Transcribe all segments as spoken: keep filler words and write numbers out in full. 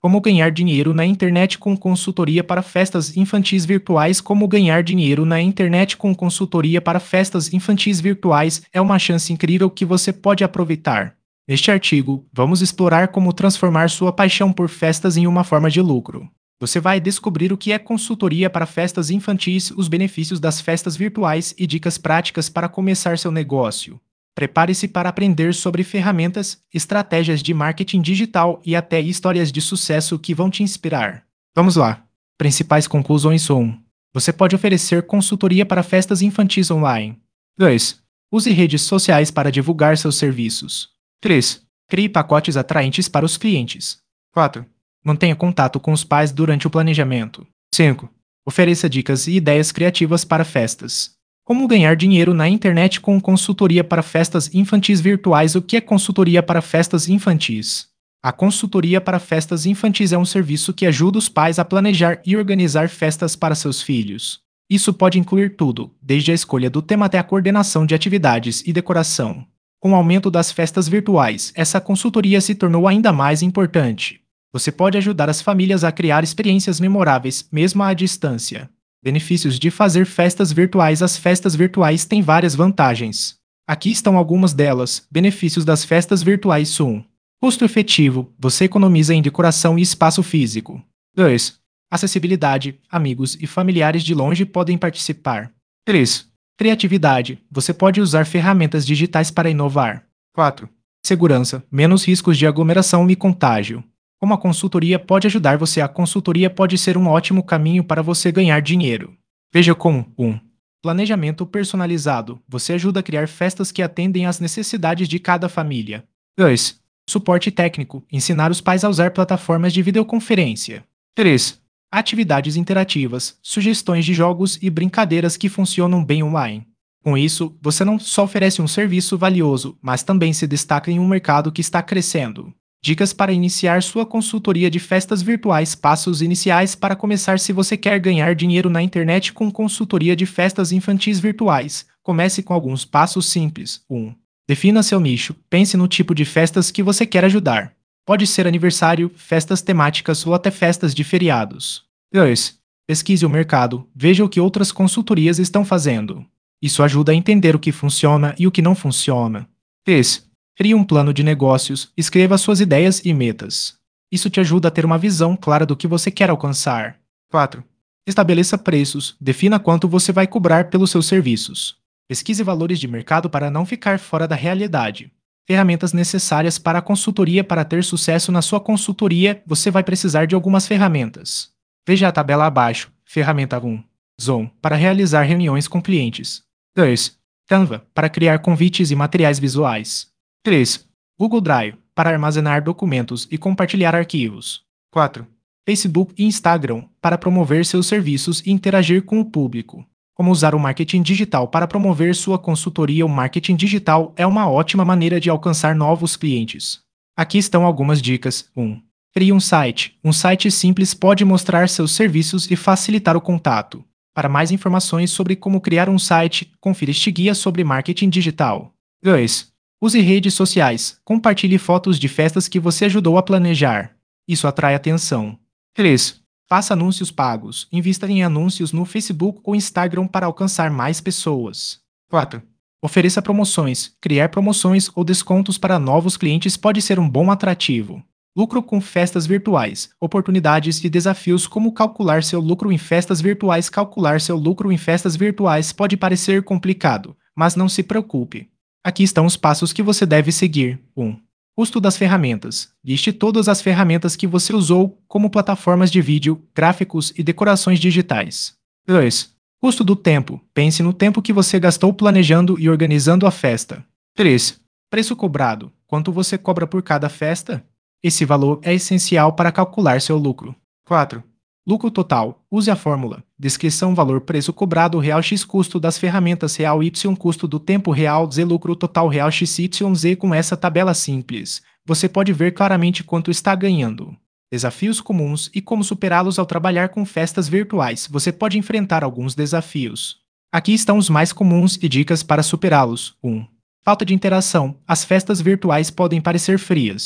Como ganhar dinheiro na internet com consultoria para festas infantis virtuais. Como ganhar dinheiro na internet com consultoria para festas infantis virtuais é uma chance incrível que você pode aproveitar. Neste artigo, vamos explorar como transformar sua paixão por festas em uma forma de lucro. Você vai descobrir o que é consultoria para festas infantis, os benefícios das festas virtuais e dicas práticas para começar seu negócio. Prepare-se para aprender sobre ferramentas, estratégias de marketing digital e até histórias de sucesso que vão te inspirar. Vamos lá! Principais conclusões um. Você pode oferecer consultoria para festas infantis online. dois. Use redes sociais para divulgar seus serviços. três. Crie pacotes atraentes para os clientes. quatro. Mantenha contato com os pais durante o planejamento. cinco. Ofereça dicas e ideias criativas para festas. Como ganhar dinheiro na internet com consultoria para festas infantis virtuais. O que é consultoria para festas infantis? A consultoria para festas infantis é um serviço que ajuda os pais a planejar e organizar festas para seus filhos. Isso pode incluir tudo, desde a escolha do tema até a coordenação de atividades e decoração. Com o aumento das festas virtuais, essa consultoria se tornou ainda mais importante. Você pode ajudar as famílias a criar experiências memoráveis, mesmo à distância. Benefícios de fazer festas virtuais. As festas virtuais têm várias vantagens. Aqui estão algumas delas. Benefícios das festas virtuais. um. Custo efetivo. Você economiza em decoração e espaço físico. dois. Acessibilidade. Amigos e familiares de longe podem participar. três. Criatividade. Você pode usar ferramentas digitais para inovar. quatro. Segurança. Menos riscos de aglomeração e contágio. Como a consultoria pode ajudar você? A consultoria pode ser um ótimo caminho para você ganhar dinheiro. Veja como um. Planejamento personalizado. Você ajuda a criar festas que atendem às necessidades de cada família. dois. Suporte técnico. Ensinar os pais a usar plataformas de videoconferência. três. Atividades interativas. Sugestões de jogos e brincadeiras que funcionam bem online. Com isso, você não só oferece um serviço valioso, mas também se destaca em um mercado que está crescendo. Dicas para iniciar sua consultoria de festas virtuais. Passos iniciais para começar. Se você quer ganhar dinheiro na internet com consultoria de festas infantis virtuais, comece com alguns passos simples. um. Defina seu nicho. Pense no tipo de festas que você quer ajudar. Pode ser aniversário, festas temáticas ou até festas de feriados. dois. Pesquise o mercado. Veja o que outras consultorias estão fazendo. Isso ajuda a entender o que funciona e o que não funciona. três. Crie um plano de negócios, escreva suas ideias e metas. Isso te ajuda a ter uma visão clara do que você quer alcançar. quatro. Estabeleça preços, defina quanto você vai cobrar pelos seus serviços. Pesquise valores de mercado para não ficar fora da realidade. Ferramentas necessárias para a consultoria. Para ter sucesso na sua consultoria, você vai precisar de algumas ferramentas. Veja a tabela abaixo. Ferramenta um. Zoom, para realizar reuniões com clientes. dois. Canva, para criar convites e materiais visuais. três. Google Drive, para armazenar documentos e compartilhar arquivos. quatro. Facebook e Instagram, para promover seus serviços e interagir com o público. Como usar o marketing digital para promover sua consultoria? O marketing digital é uma ótima maneira de alcançar novos clientes. Aqui estão algumas dicas. um. Crie um site. Um site simples pode mostrar seus serviços e facilitar o contato. Para mais informações sobre como criar um site, confira este guia sobre marketing digital. dois. Use redes sociais. Compartilhe fotos de festas que você ajudou a planejar. Isso atrai atenção. três. Faça anúncios pagos. Invista em anúncios no Facebook ou Instagram para alcançar mais pessoas. quatro. Ofereça promoções. Criar promoções ou descontos para novos clientes pode ser um bom atrativo. Lucro com festas virtuais. Oportunidades e desafios. Como calcular seu lucro em festas virtuais? Calcular seu lucro em festas virtuais pode parecer complicado, mas não se preocupe. Aqui estão os passos que você deve seguir. um. Custo das ferramentas. Liste todas as ferramentas que você usou, como plataformas de vídeo, gráficos e decorações digitais. dois. Custo do tempo. Pense no tempo que você gastou planejando e organizando a festa. três. Preço cobrado. Quanto você cobra por cada festa? Esse valor é essencial para calcular seu lucro. quatro. Lucro total. Use a fórmula. Descrição: valor, preço cobrado, real x, custo das ferramentas, real y, custo do tempo, real z, lucro total, real x, y, z. Com essa tabela simples, você pode ver claramente quanto está ganhando. Desafios comuns e como superá-los ao trabalhar com festas virtuais. Você pode enfrentar alguns desafios. Aqui estão os mais comuns e dicas para superá-los. um. Falta de interação. As festas virtuais podem parecer frias.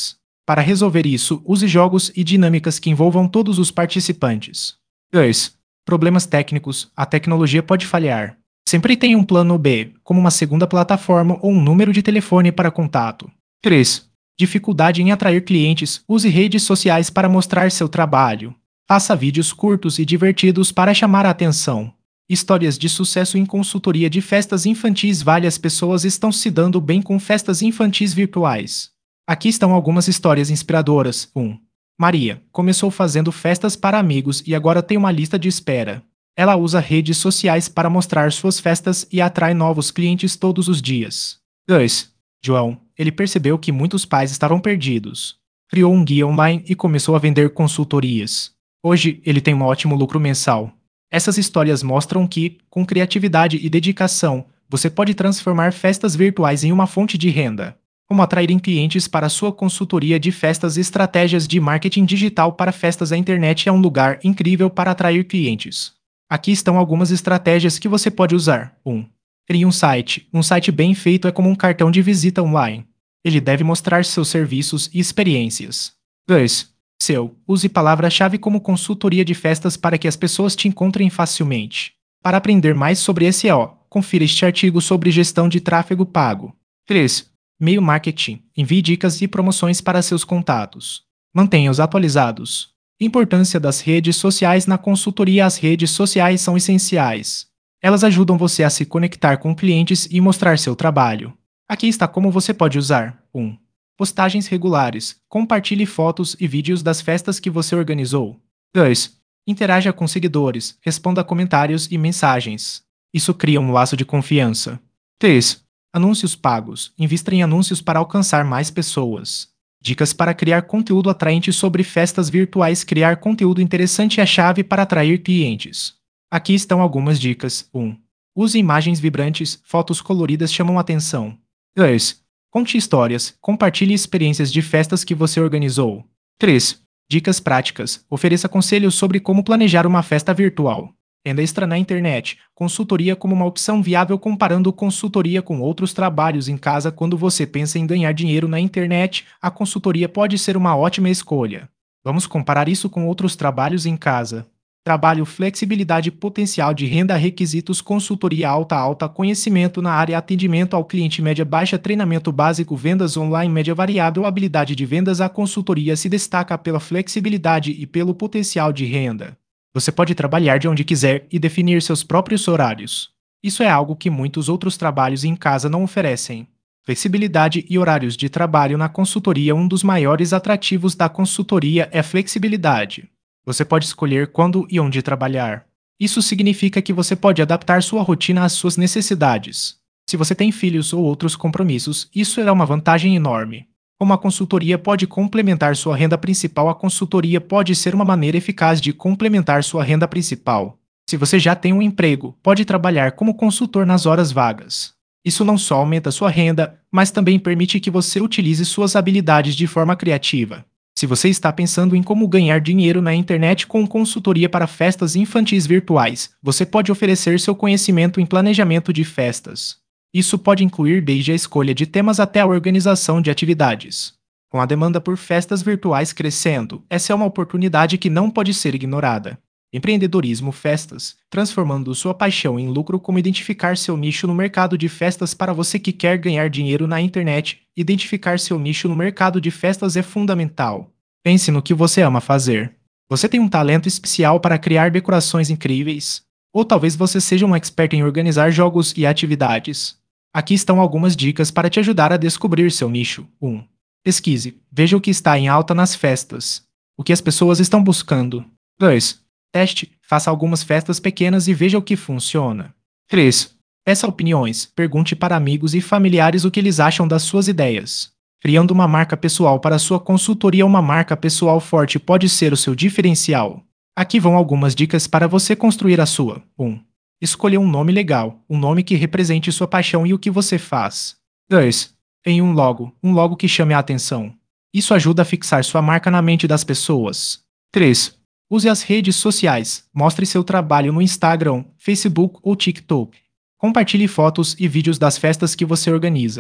Para resolver isso, use jogos e dinâmicas que envolvam todos os participantes. dois. Problemas técnicos. A tecnologia pode falhar. Sempre tenha um plano B, como uma segunda plataforma ou um número de telefone para contato. três. Dificuldade em atrair clientes. Use redes sociais para mostrar seu trabalho. Faça vídeos curtos e divertidos para chamar a atenção. Histórias de sucesso em consultoria de festas infantis. Várias pessoas estão se dando bem com festas infantis virtuais. Aqui estão algumas histórias inspiradoras. um. Maria começou fazendo festas para amigos e agora tem uma lista de espera. Ela usa redes sociais para mostrar suas festas e atrai novos clientes todos os dias. dois. João, ele percebeu que muitos pais estavam perdidos. Criou um guia online e começou a vender consultorias. Hoje, ele tem um ótimo lucro mensal. Essas histórias mostram que, com criatividade e dedicação, você pode transformar festas virtuais em uma fonte de renda. Como atrair clientes para sua consultoria de festas. Estratégias de marketing digital para festas. A internet é um lugar incrível para atrair clientes. Aqui estão algumas estratégias que você pode usar. um. Crie um site. Um site bem feito é como um cartão de visita online. Ele deve mostrar seus serviços e experiências. dois. Seu. Use palavra-chave como consultoria de festas para que as pessoas te encontrem facilmente. Para aprender mais sobre S E O, confira este artigo sobre gestão de tráfego pago. três. E-mail marketing. Envie dicas e promoções para seus contatos. Mantenha-os atualizados. Importância das redes sociais na consultoria. As redes sociais são essenciais. Elas ajudam você a se conectar com clientes e mostrar seu trabalho. Aqui está como você pode usar. um. Postagens regulares. Compartilhe fotos e vídeos das festas que você organizou. dois. Interaja com seguidores. Responda a comentários e mensagens. Isso cria um laço de confiança. três. Anúncios pagos. Invista em anúncios para alcançar mais pessoas. Dicas para criar conteúdo atraente sobre festas virtuais. Criar conteúdo interessante é a chave para atrair clientes. Aqui estão algumas dicas. um. Use imagens vibrantes. Fotos coloridas chamam a atenção. dois. Conte histórias. Compartilhe experiências de festas que você organizou. três. Dicas práticas. Ofereça conselhos sobre como planejar uma festa virtual. Renda extra na internet. Consultoria como uma opção viável. Comparando consultoria com outros trabalhos em casa. Quando você pensa em ganhar dinheiro na internet, a consultoria pode ser uma ótima escolha. Vamos comparar isso com outros trabalhos em casa. Trabalho, flexibilidade, potencial de renda, requisitos, consultoria alta, alta, conhecimento na área, atendimento ao cliente média, baixa, treinamento básico, vendas online, média variável, habilidade de vendas. A consultoria se destaca pela flexibilidade e pelo potencial de renda. Você pode trabalhar de onde quiser e definir seus próprios horários. Isso é algo que muitos outros trabalhos em casa não oferecem. Flexibilidade e horários de trabalho na consultoria. Um dos maiores atrativos da consultoria é a flexibilidade. Você pode escolher quando e onde trabalhar. Isso significa que você pode adaptar sua rotina às suas necessidades. Se você tem filhos ou outros compromissos, isso é uma vantagem enorme. Como a consultoria pode complementar sua renda principal, a consultoria pode ser uma maneira eficaz de complementar sua renda principal. Se você já tem um emprego, pode trabalhar como consultor nas horas vagas. Isso não só aumenta sua renda, mas também permite que você utilize suas habilidades de forma criativa. Se você está pensando em como ganhar dinheiro na internet com consultoria para festas infantis virtuais, você pode oferecer seu conhecimento em planejamento de festas. Isso pode incluir desde a escolha de temas até a organização de atividades. Com a demanda por festas virtuais crescendo, essa é uma oportunidade que não pode ser ignorada. Empreendedorismo festas, transformando sua paixão em lucro. Como identificar seu nicho no mercado de festas. Para você que quer ganhar dinheiro na internet, identificar seu nicho no mercado de festas é fundamental. Pense no que você ama fazer. Você tem um talento especial para criar decorações incríveis? Ou talvez você seja um expert em organizar jogos e atividades. Aqui estão algumas dicas para te ajudar a descobrir seu nicho. um. Pesquise. Veja o que está em alta nas festas. O que as pessoas estão buscando. dois. Teste, faça algumas festas pequenas e veja o que funciona. três. Peça opiniões, pergunte para amigos e familiares o que eles acham das suas ideias. Criando uma marca pessoal para sua consultoria. Uma marca pessoal forte pode ser o seu diferencial. Aqui vão algumas dicas para você construir a sua. um. Escolha um nome legal, um nome que represente sua paixão e o que você faz. dois. Tenha um logo, um logo que chame a atenção. Isso ajuda a fixar sua marca na mente das pessoas. três. Use as redes sociais. Mostre seu trabalho no Instagram, Facebook ou TikTok. Compartilhe fotos e vídeos das festas que você organiza.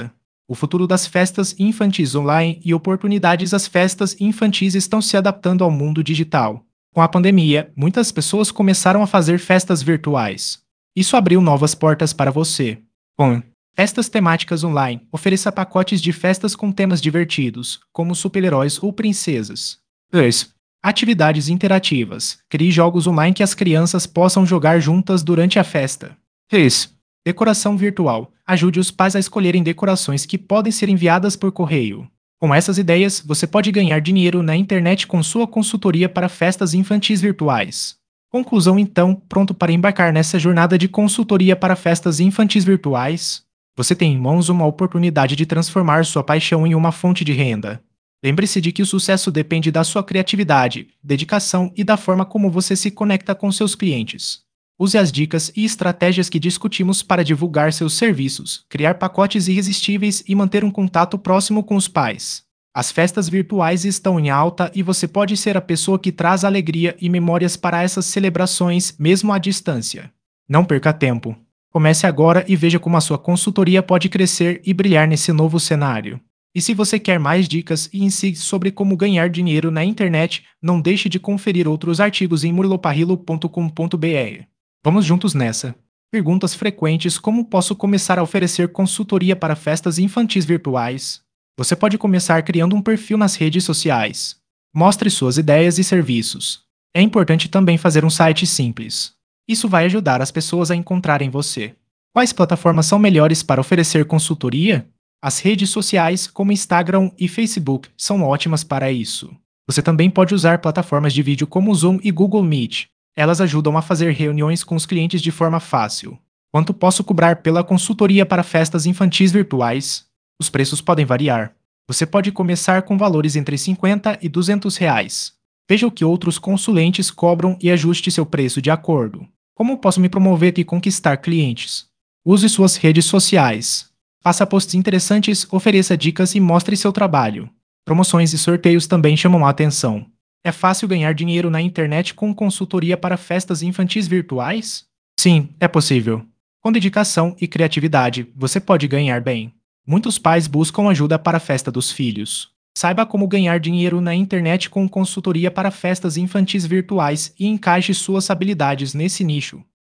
O futuro das festas infantis online e oportunidades às festas infantis estão se adaptando ao mundo digital. Com a pandemia, muitas pessoas começaram a fazer festas virtuais. Isso abriu novas portas para você. Com festas temáticas online, ofereça pacotes de festas com temas divertidos, como super-heróis ou princesas. dois. Atividades interativas. Crie jogos online que as crianças possam jogar juntas durante a festa. três. Decoração virtual. Ajude os pais a escolherem decorações que podem ser enviadas por correio. Com essas ideias, você pode ganhar dinheiro na internet com sua consultoria para festas infantis virtuais. Conclusão então, pronto para embarcar nessa jornada de consultoria para festas infantis virtuais? Você tem em mãos uma oportunidade de transformar sua paixão em uma fonte de renda. Lembre-se de que o sucesso depende da sua criatividade, dedicação e da forma como você se conecta com seus clientes. Use as dicas e estratégias que discutimos para divulgar seus serviços, criar pacotes irresistíveis e manter um contato próximo com os pais. As festas virtuais estão em alta e você pode ser a pessoa que traz alegria e memórias para essas celebrações, mesmo à distância. Não perca tempo. Comece agora e veja como a sua consultoria pode crescer e brilhar nesse novo cenário. E se você quer mais dicas e insights sobre como ganhar dinheiro na internet, não deixe de conferir outros artigos em murloparrillo ponto com ponto br. Vamos juntos nessa. Perguntas frequentes: como posso começar a oferecer consultoria para festas infantis virtuais? Você pode começar criando um perfil nas redes sociais. Mostre suas ideias e serviços. É importante também fazer um site simples. Isso vai ajudar as pessoas a encontrarem você. Quais plataformas são melhores para oferecer consultoria? As redes sociais, como Instagram e Facebook, são ótimas para isso. Você também pode usar plataformas de vídeo como Zoom e Google Meet. Elas ajudam a fazer reuniões com os clientes de forma fácil. Quanto posso cobrar pela consultoria para festas infantis virtuais? Os preços podem variar. Você pode começar com valores entre cinquenta e duzentos reais. Veja o que outros consulentes cobram e ajuste seu preço de acordo. Como posso me promover e conquistar clientes? Use suas redes sociais. Faça posts interessantes, ofereça dicas e mostre seu trabalho. Promoções e sorteios também chamam a atenção. É fácil ganhar dinheiro na internet com consultoria para festas infantis virtuais? Sim, é possível. Com dedicação e criatividade, você pode ganhar bem. Muitos pais buscam ajuda para a festa dos filhos. Saiba como ganhar dinheiro na internet com consultoria para festas infantis virtuais e encaixe suas habilidades nesse nicho.